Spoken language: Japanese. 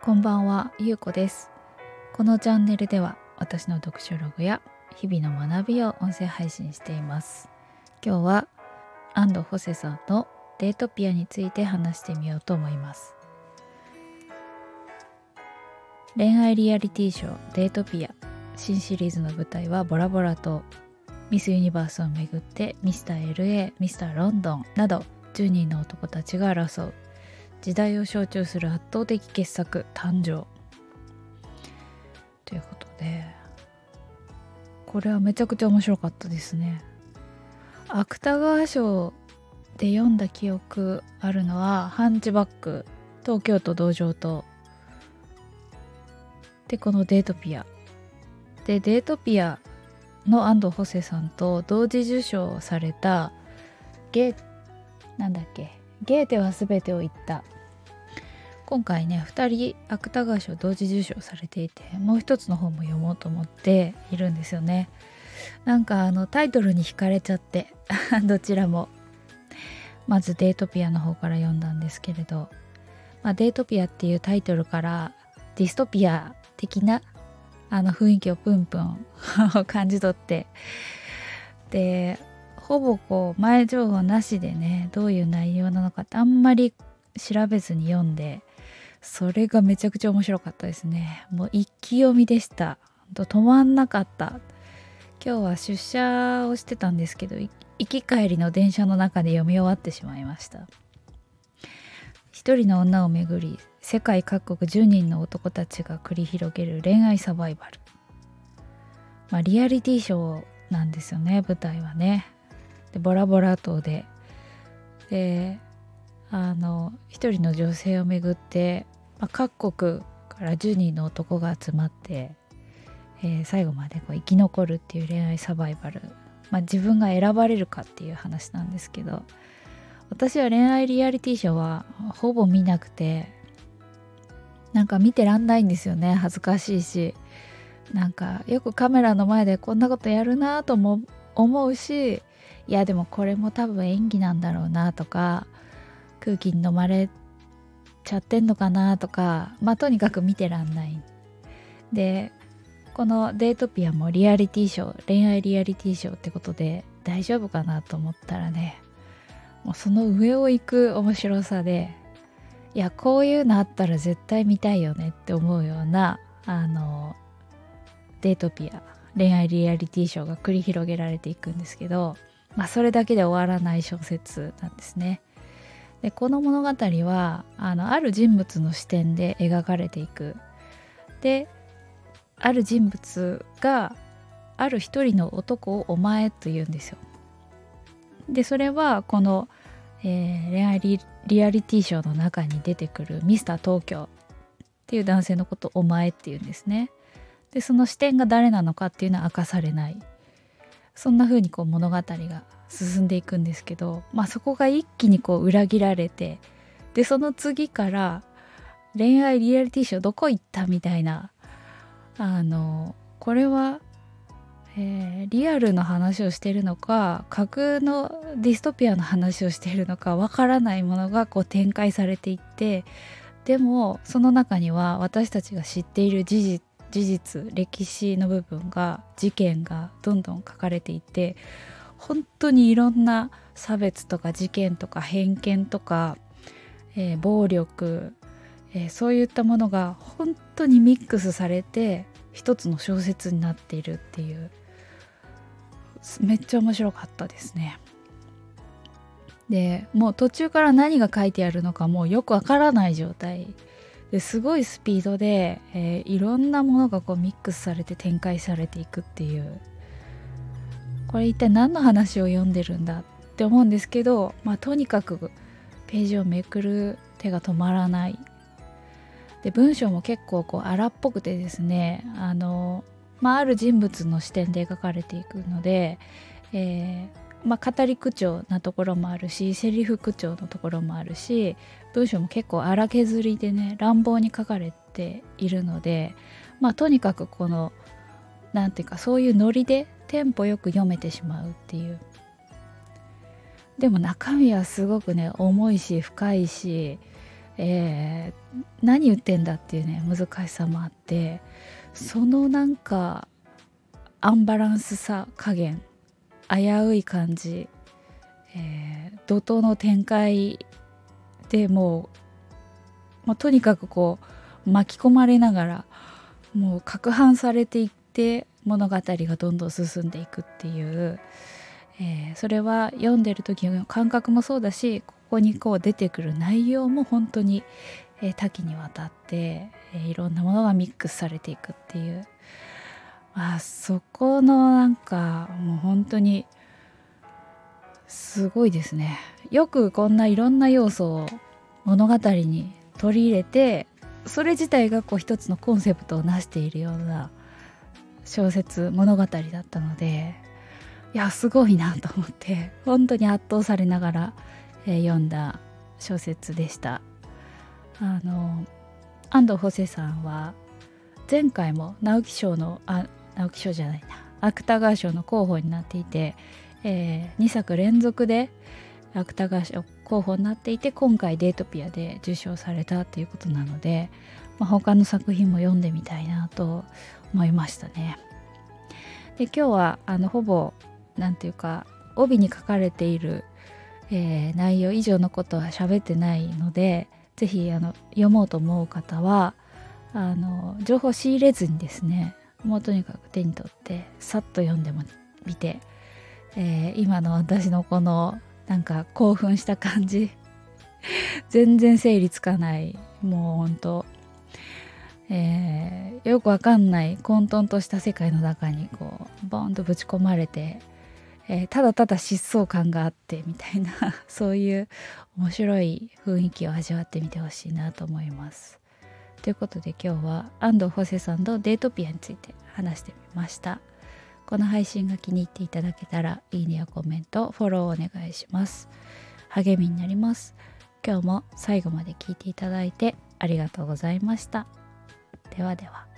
こんばんは、ゆうこです。このチャンネルでは私の読書ログや日々の学びを音声配信しています。今日は安藤ホセさんのデートピアについて話してみようと思います。恋愛リアリティショーデートピア新シリーズの舞台はボラボラ島。ミスユニバースをめぐってミスター LA、ミスターロンドンなど10人の男たちが争う時代を象徴する圧倒的傑作誕生ということで、これはめちゃくちゃ面白かったですね。芥川賞で読んだ記憶あるのはハンチバック、東京都道場とで、このデートピアで、デートピアの安藤ホセさんと同時受賞されたゲーテは全てを言った。今回ね2人芥川賞同時受賞されていて、もう一つの本も読もうと思っているんですよね。なんかタイトルに惹かれちゃってどちらも。まずデートピアの方から読んだんですけれど、デートピアっていうタイトルからディストピア的な雰囲気をプンプン感じ取って、でほぼ前情報なしでね、どういう内容なのかってあんまり調べずに読んで、それがめちゃくちゃ面白かったですね。もう一気読みでした。止まんなかった。今日は出社をしてたんですけど、行き帰りの電車の中で読み終わってしまいました。一人の女をめぐり世界各国10人の男たちが繰り広げる恋愛サバイバル。リアリティショーなんですよね、舞台はね。でボラボラ島で一人の女性をめぐって、各国から10人の男が集まって、最後まで生き残るっていう恋愛サバイバル、自分が選ばれるかっていう話なんですけど、私は恋愛リアリティショーはほぼ見なくて、見てらんないんですよね。恥ずかしいし、よくカメラの前でこんなことやるなとも思うし、いやでもこれも多分演技なんだろうなとか、空気に飲まれちゃってんのかなとか、とにかく見てらんないで、このデートピアもリアリティショー、恋愛リアリティショーってことで大丈夫かなと思ったらね、もうその上を行く面白さで、いやこういうのあったら絶対見たいよねって思うようなデートピア恋愛リアリティショーが繰り広げられていくんですけど、それだけで終わらない小説なんですね。でこの物語はある人物の視点で描かれていく。である人物がある一人の男をお前と言うんですよ。でそれはこの、恋愛リアリティショーの中に出てくるミスター東京っていう男性のことをお前って言うんですね。でその視点が誰なのかっていうのは明かされない。そんな風に物語が進んでいくんですけど、そこが一気に裏切られて、でその次から恋愛リアリティショーどこ行ったみたいな、これは、リアルの話をしているのか架空のディストピアの話をしているのかわからないものが展開されていって、でもその中には私たちが知っている事実歴史の部分が、事件がどんどん書かれていて、本当にいろんな差別とか事件とか偏見とか、暴力、そういったものが本当にミックスされて一つの小説になっているっていう、めっちゃ面白かったですね。でもう途中から何が書いてあるのかもうよくわからない状態ですごいスピードで、いろんなものがミックスされて展開されていくっていう、これ一体何の話を読んでるんだって思うんですけど、とにかくページをめくる手が止まらない。で文章も結構荒っぽくてですね、ある人物の視点で描かれていくので、語り口調なところもあるし、セリフ口調のところもあるし、文章も結構荒削りでね、乱暴に書かれているので、とにかくなんていうか、そういうノリでテンポよく読めてしまうっていう。でも中身はすごくね重いし深いし、 何言ってんだっていうね難しさもあって、そのなんかアンバランスさ加減、危うい感じ、怒涛の展開でもうとにかくこう巻き込まれながらもう攪拌されていって物語がどんどん進んでいくっていう、それは読んでる時の感覚もそうだし、ここにこう出てくる内容も本当に、多岐にわたって、いろんなものがミックスされていくっていう、そこのなんかもう本当にすごいですね。よくこんないろんな要素を物語に取り入れて、それ自体がこう一つのコンセプトを成しているような小説物語だったので、いやすごいなと思って本当に圧倒されながら、読んだ小説でした。安藤ホセさんは前回も直木賞じゃないな、芥川賞の候補になっていて、2作連続で芥川賞候補になっていて、今回デートピアで受賞されたということなので、他の作品も読んでみたいなと思いましたね。で今日はほぼなんていうか帯に書かれている、内容以上のことは喋ってないので、ぜひ読もうと思う方は情報仕入れずにですね、もうとにかく手に取ってさっと読んでみて、今の私のこのなんか興奮した感じ全然整理つかない、もうほんと、よくわかんない混沌とした世界の中にこうボンとぶち込まれて、ただただ疾走感があってみたいなそういう面白い雰囲気を味わってみてほしいなと思います。ということで今日は安藤ホセさんとデートピアについて話してみました。この配信が気に入っていただけたらいいねやコメント、フォローお願いします。励みになります。今日も最後まで聞いていただいてありがとうございました。ではでは。